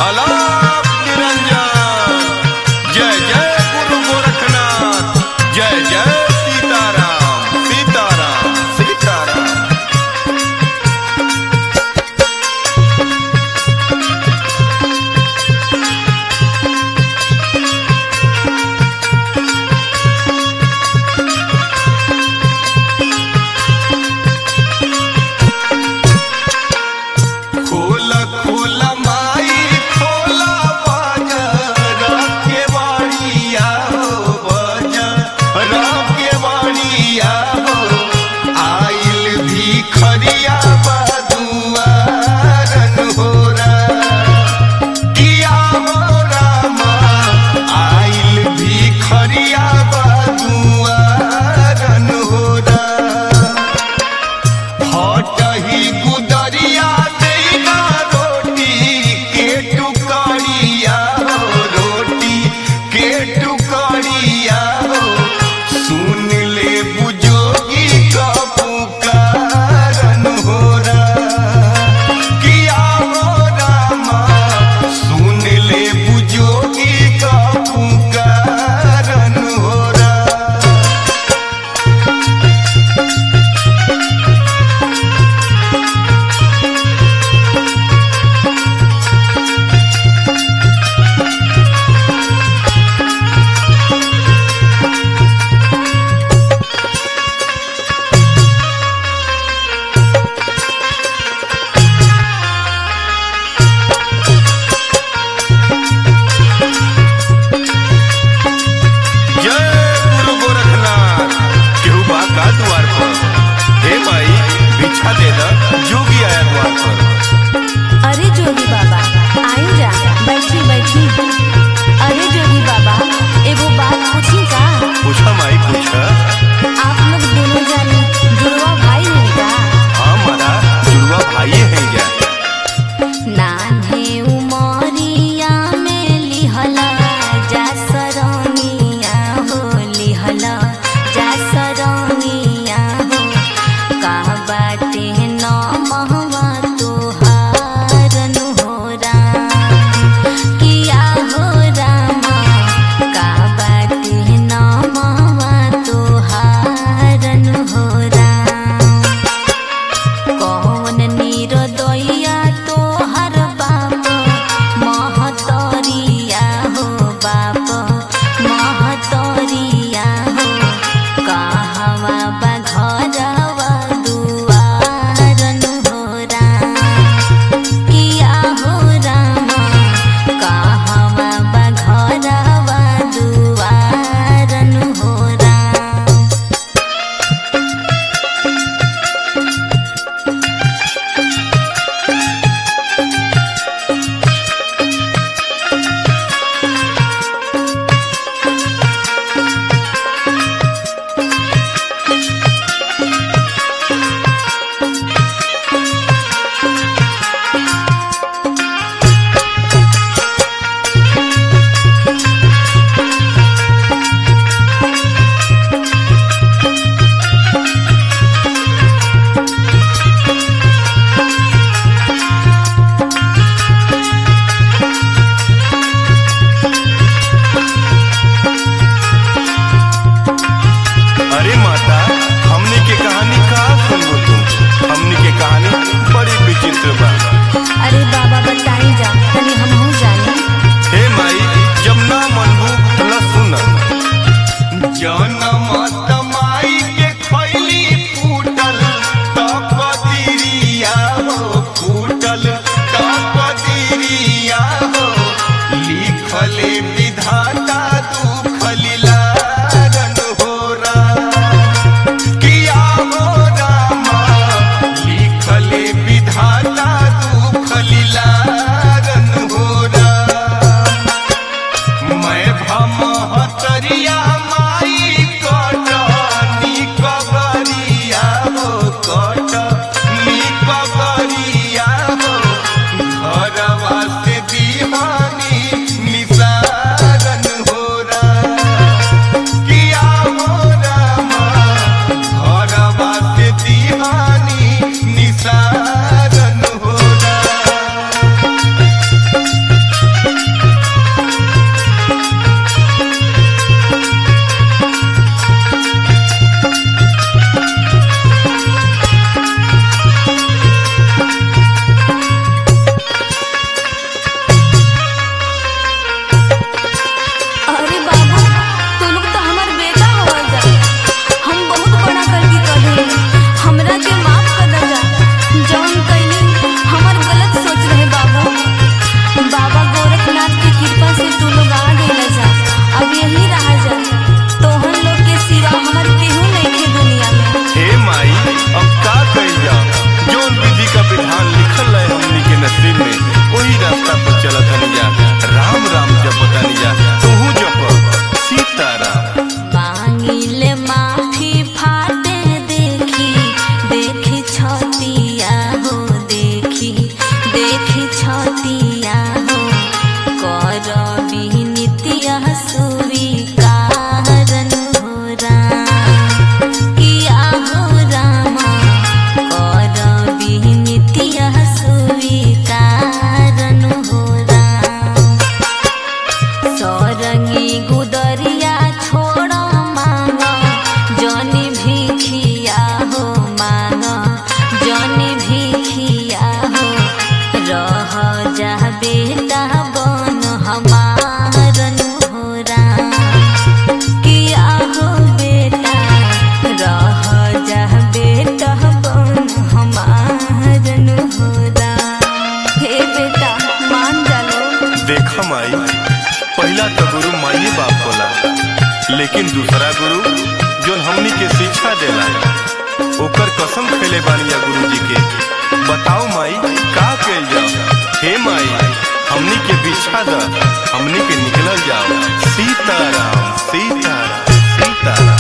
अलाप निरंजन। जय जय गुरु गोरखनाथ। जय जय सीताराम सीताराम सीताराम। खोल खोल माई खोल छतिया हो कर विनितिया स्वीकारन हो राम किया हो राम कर विनितिया स्वीकारन हो राम सरंगी गुदरिया छोड़ मांग जनी भिखिया हो मांग जनी भिखिया हो रह जा बेटा बन हमारन हो राम किया हो बेटा रह जा बेटा बन हमारन हो राम। हे बेटा मान जालो। देखा माई, पहला तो गुरु माई बाप होला, लेकिन दूसरा गुरु जो हमनी के शिक्षा देला ओकर कसम खेले बानिया गुरु जी के। बताओ माई का कइल जाओ। हे माई हमनी के बिछा द, हमनी के निकलल जाओ। सीताराम सीताराम सीताराम।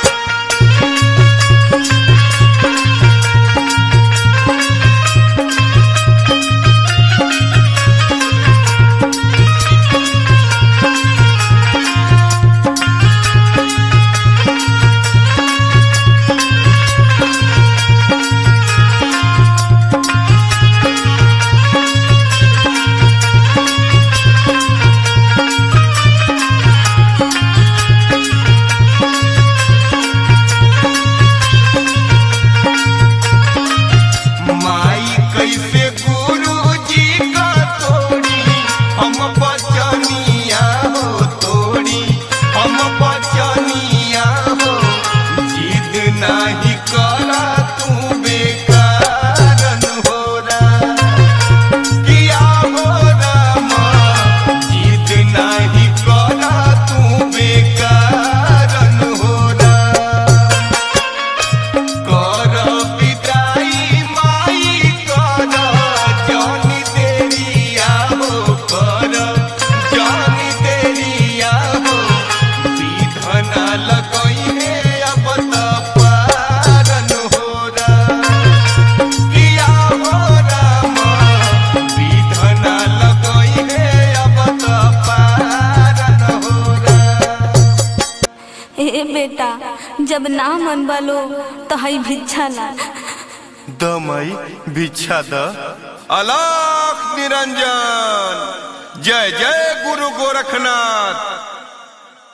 बेटा जब ना मन बालो तो हई भिक्षा ला द माई भिक्षा द। अलख निरंजन। जय जय गुरु गोरखनाथ।